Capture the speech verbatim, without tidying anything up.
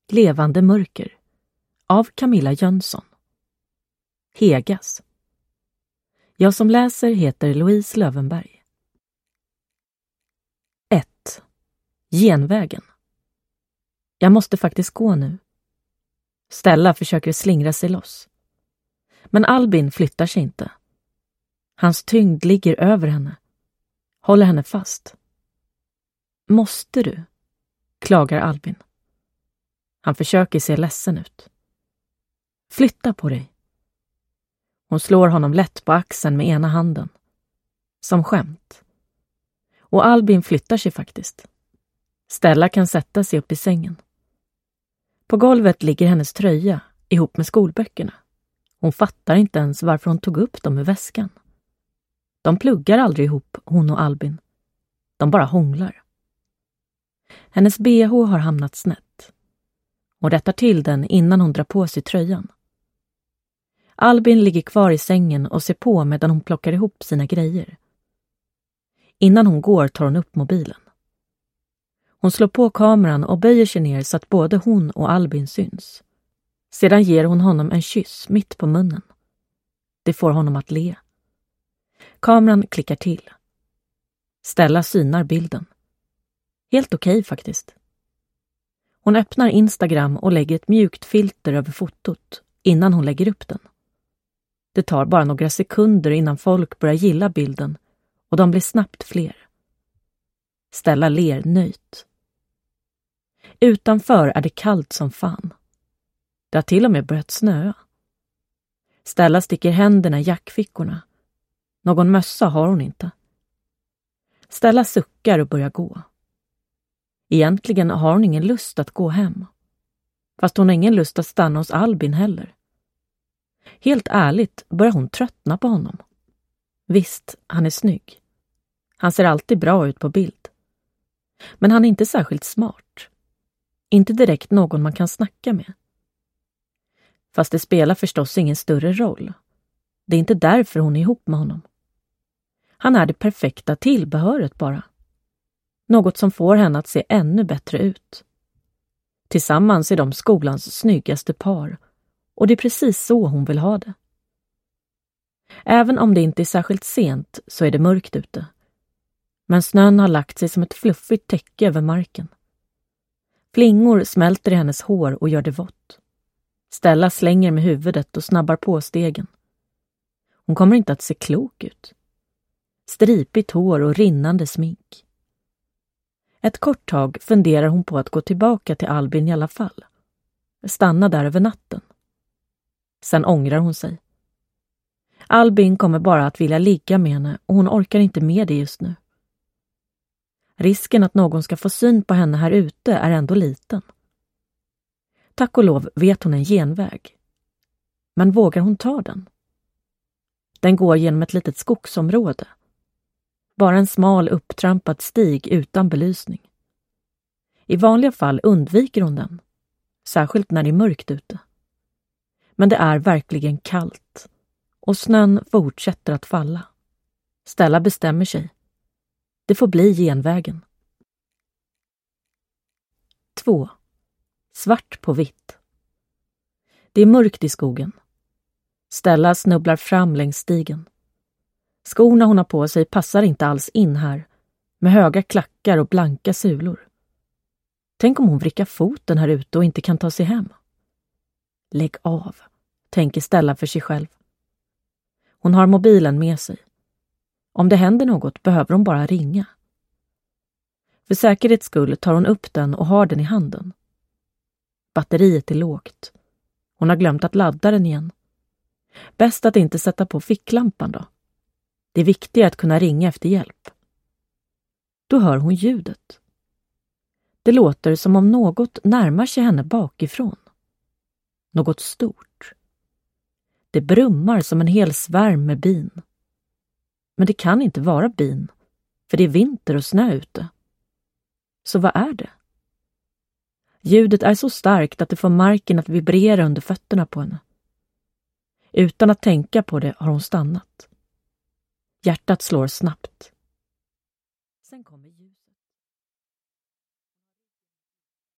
Levande mörker av Camilla Jönsson. Hegas. Jag som läser heter Louise Lövenberg. ett. Genvägen. Jag måste faktiskt gå nu. Stella försöker slingra sig loss. Men Albin flyttar sig inte. Hans tyngd ligger över henne. Håller henne fast. Måste du? Klagar Albin. Han försöker se ledsen ut. Flytta på dig. Hon slår honom lätt på axeln med ena handen. Som skämt. Och Albin flyttar sig faktiskt. Stella kan sätta sig upp i sängen. På golvet ligger hennes tröja ihop med skolböckerna. Hon fattar inte ens varför hon tog upp dem ur väskan. De pluggar aldrig ihop, hon och Albin. De bara hånglar. Hennes B H har hamnat snett. Hon rättar till den innan hon drar på sig tröjan. Albin ligger kvar i sängen och ser på medan hon plockar ihop sina grejer. Innan hon går tar hon upp mobilen. Hon slår på kameran och böjer sig ner så att både hon och Albin syns. Sedan ger hon honom en kyss mitt på munnen. Det får honom att le. Kameran klickar till. Stella synar bilden. Helt okej faktiskt. Hon öppnar Instagram och lägger ett mjukt filter över fotot innan hon lägger upp den. Det tar bara några sekunder innan folk börjar gilla bilden och de blir snabbt fler. Stella ler nöjt. Utanför är det kallt som fan. Det har till och med börjat snöa. Stella sticker händerna i jackfickorna. Någon mössa har hon inte. Stella suckar och börjar gå. Egentligen har hon ingen lust att gå hem. Fast hon har ingen lust att stanna hos Albin heller. Helt ärligt börjar hon tröttna på honom. Visst, han är snygg. Han ser alltid bra ut på bild. Men han är inte särskilt smart. Inte direkt någon man kan snacka med. Fast det spelar förstås ingen större roll. Det är inte därför hon är ihop med honom. Han är det perfekta tillbehöret bara. Något som får henne att se ännu bättre ut. Tillsammans är de skolans snyggaste par. Och det är precis så hon vill ha det. Även om det inte är särskilt sent så är det mörkt ute. Men snön har lagt sig som ett fluffigt täcke över marken. Flingor smälter i hennes hår och gör det vått. Stella slänger med huvudet och snabbar på stegen. Hon kommer inte att se klok ut. Stripigt hår och rinnande smink. Ett kort tag funderar hon på att gå tillbaka till Albin i alla fall. Stanna där över natten. Sen ångrar hon sig. Albin kommer bara att vilja ligga med henne och hon orkar inte med det just nu. Risken att någon ska få syn på henne här ute är ändå liten. Tack och lov vet hon en genväg. Men vågar hon ta den? Den går genom ett litet skogsområde. Bara en smal upptrampad stig utan belysning. I vanliga fall undviker hon den. Särskilt när det är mörkt ute. Men det är verkligen kallt. Och snön fortsätter att falla. Stella bestämmer sig. Det får bli genvägen. två. Svart på vitt. Det är mörkt i skogen. Stella snubblar fram längs stigen. Skorna hon har på sig passar inte alls in här, med höga klackar och blanka sulor. Tänk om hon vrickar foten här ute och inte kan ta sig hem. Lägg av, tänker Stella för sig själv. Hon har mobilen med sig. Om det händer något behöver hon bara ringa. För säkerhets skull tar hon upp den och har den i handen. Batteriet är lågt. Hon har glömt att ladda den igen. Bäst att inte sätta på ficklampan då. Det är viktigt att kunna ringa efter hjälp. Då hör hon ljudet. Det låter som om något närmar sig henne bakifrån. Något stort. Det brummar som en hel svärm med bin. Men det kan inte vara bin, för det är vinter och snö ute. Så vad är det? Ljudet är så starkt att det får marken att vibrera under fötterna på henne. Utan att tänka på det har hon stannat. Hjärtat slår snabbt.